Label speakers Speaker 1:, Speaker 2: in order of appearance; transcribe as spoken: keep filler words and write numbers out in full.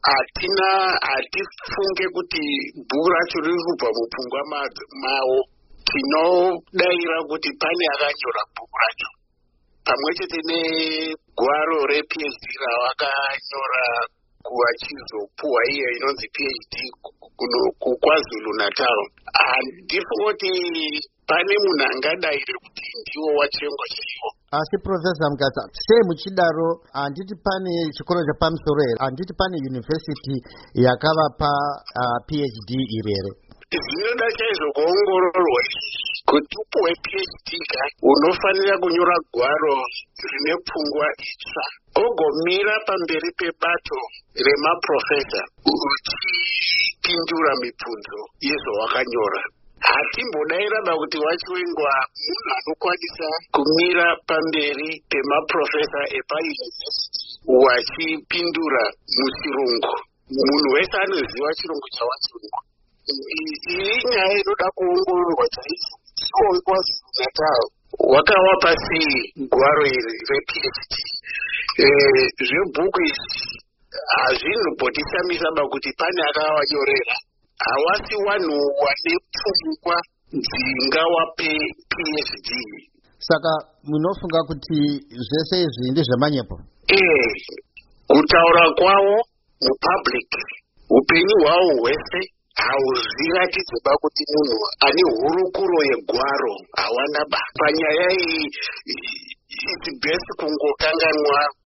Speaker 1: hatina hatifunge kuti bhuku racho riri kubva mupfungwa mavo. Tinodaira kuti pane akanyora bhuku racho pamwe chete negwaro rePhD ravakanyora kuvachizopuhwa iyo inonzi PhD kuKwaZulu Natal. Handifunga kuti pane munhu angadaire kuti ndiwo wachengo chaiwo.
Speaker 2: Asi Professor Mugasa, sei muchidaro? Handiti pane chikoro chepamusoro here? Handiti pane university yakavapa uh, PhD iri here?
Speaker 1: Zvinoda chaizvo kuongororwa kuti upuhwe PhD ka unofanira kunyora gwaro rine pfungwa itsva, ogomira pamberi pebato remaprofesa uchipindura mibvunzo yezvawakanyora. Hatimbodairaba kuti wachiwengwa munhu anokwanisa kumira pamberi pemaprofesa epayunivhesiti wachipindura muchirungu. Munhu wese anoziva chirungu chawachirungu. Iyi nyaya inoda kuongororwa chaizvo. Iwo weKwaZulu Natal wakawapa sei gwaro iri rePhD? Zvebhuku izvi hazvinobhodisamisaba kuti pane akawanyorera. Hawasi wanhu wane pfungwa dzingawape PhD.
Speaker 2: Saka munofunga kuti zvese izvi ndezvemanyepo?
Speaker 1: Eh, kutaura kwawo mupublic, upenyu hwawo hwese hauzviratidzoba kuti munhu ane hurukuro yegwaro hawana ba. Panyaya iyi it's best kungokanganwa